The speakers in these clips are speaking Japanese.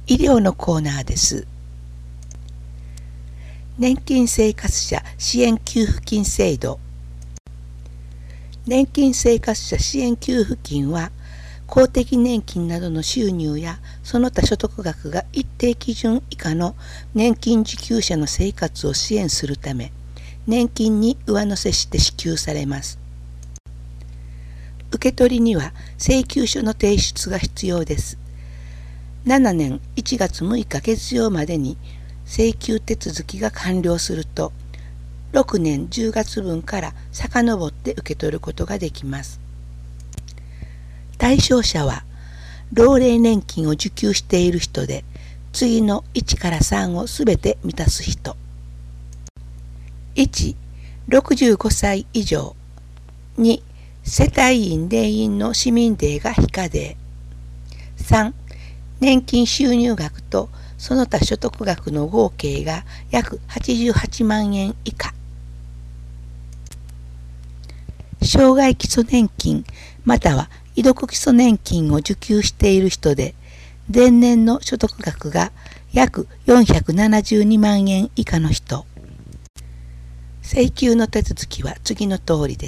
医療のコーナーです。年金生活者支援給付金制度。年金生活者支援給付金は、公的年金などの収入やその他所得額が一定基準以下の年金受給者の生活を支援するため、年金に上乗せして支給されます。受け取りには請求書の提出が必要です。7年1月6日月曜までに請求手続きが完了すると、6年10月分から遡って受け取ることができます。対象者は、老齢年金を受給している人で、次の1から3をすべて満たす人。1、65歳以上。2、世帯員定員の市民税が非課税。3、年金収入額とその他所得額の合計が約88万円以下。障害基礎年金または遺毒基礎年金を受給している人で、前年の所得額が約472万円以下の人。請求の手続きは次の通りです。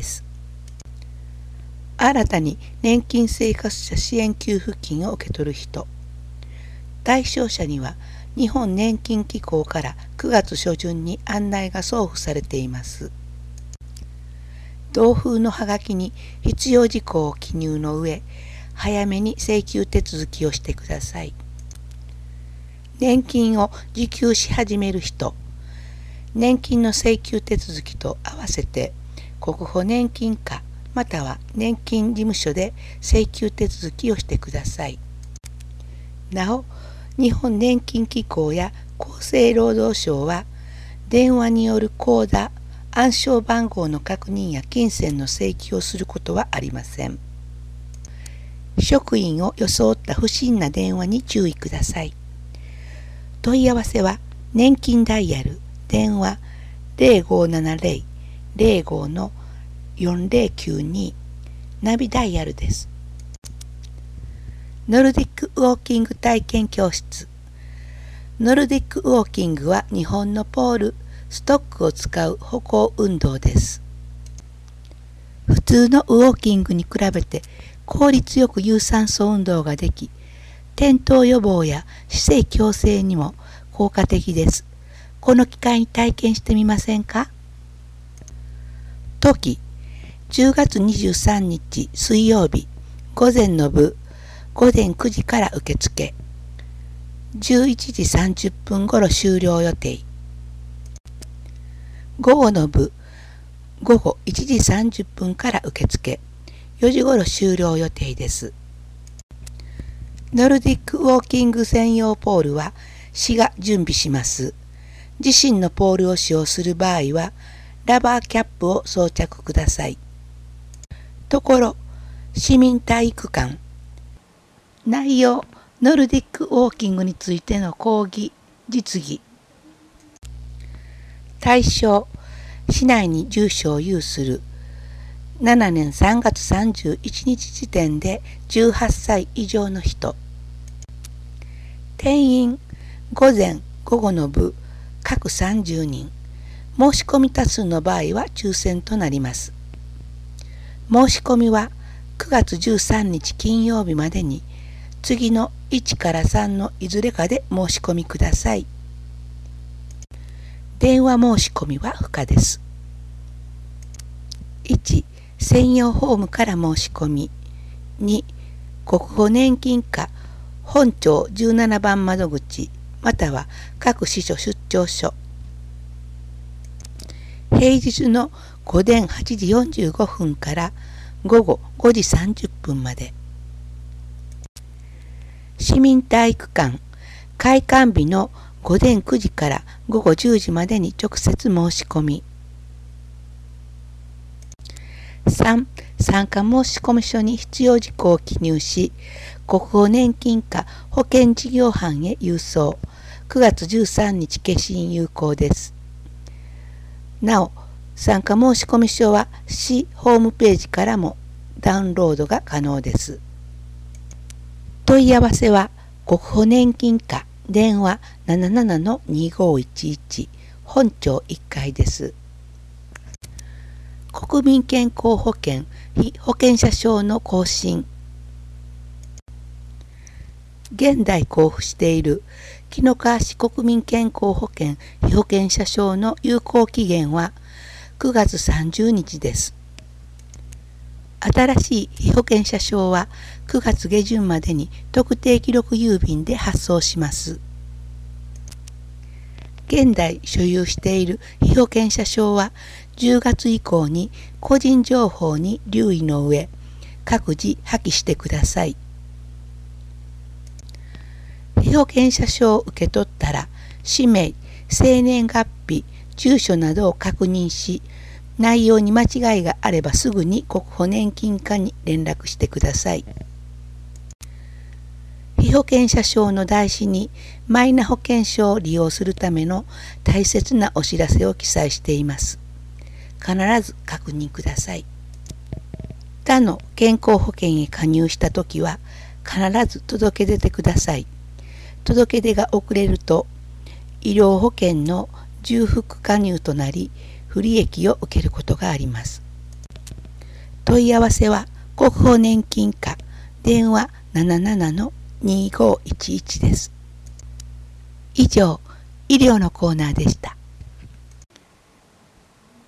新たに年金生活者支援給付金を受け取る人。対象者には日本年金機構から9月初旬に案内が送付されています。同封のハガキに必要事項を記入の上、早めに請求手続きをしてください。年金を受給し始める人、年金の請求手続きと合わせて国保年金課または年金事務所で請求手続きをしてください。なお、日本年金機構や厚生労働省は電話による口座、暗証番号の確認や金銭の請求をすることはありません。職員を装った不審な電話に注意ください。問い合わせは年金ダイヤル、電話 0570-05-4092 ナビダイヤルです。ノルディックウォーキング体験教室。ノルディックウォーキングは日本のポール、ストックを使う歩行運動です。普通のウォーキングに比べて効率よく有酸素運動ができ、転倒予防や姿勢矯正にも効果的です。この機会に体験してみませんか？時、10月23日水曜日、午前の部、午前9時から受付。11時30分頃終了予定。午後の部、午後1時30分から受付。4時頃終了予定です。ノルディックウォーキング専用ポールは市が準備します。自身のポールを使用する場合は、ラバーキャップを装着ください。ところ、市民体育館。内容、ノルディックウォーキングについての講義、実技。対象、市内に住所を有する。7年3月31日時点で18歳以上の人。定員、午前、午後の部、各30人。申し込み多数の場合は抽選となります。申し込みは9月13日金曜日までに、次の1から3のいずれかで申し込みください。電話申し込みは不可です。1、専用ホームから申し込み。2、国保年金課本庁17番窓口または各支所出張所。平日の午前8時45分から午後5時30分まで。市民体育館開館日の午前9時から午後10時までに直接申し込み。3、参加申込書に必要事項を記入し、国保年金課保険事業班へ郵送。9月13日消印有効です。なお、参加申込書は市ホームページからもダウンロードが可能です。問い合わせは国保年金課電話77-2511本庁1階です。国民健康保険被保険者証の更新。現在交付している紀の川市国民健康保険被保険者証の有効期限は9月30日です。新しい被保険者証は9月下旬までに特定記録郵便で発送します。現在所有している被保険者証は10月以降に個人情報に留意の上、各自破棄してください。被保険者証を受け取ったら、氏名、生年月日、住所などを確認し、内容に間違いがあればすぐに国保年金課に連絡してください。被保険者証の台紙にマイナ保険証を利用するための大切なお知らせを記載しています。必ず確認ください。他の健康保険へ加入したときは必ず届け出てください。届け出が遅れると医療保険の重複加入となり不利益を受けることがあります。問い合わせは国保年金課電話77-2511です。以上、医療のコーナーでした。